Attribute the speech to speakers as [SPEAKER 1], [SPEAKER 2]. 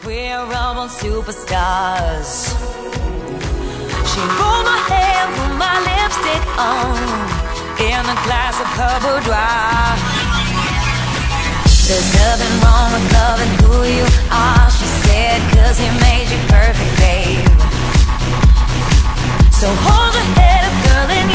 [SPEAKER 1] We're all superstars. She rolled my hair, put my lipstick on, in a glass of her boudoir. There's nothing wrong with loving who you are, she said, 'cause he made you perfect, babe. So hold your head up, girl, and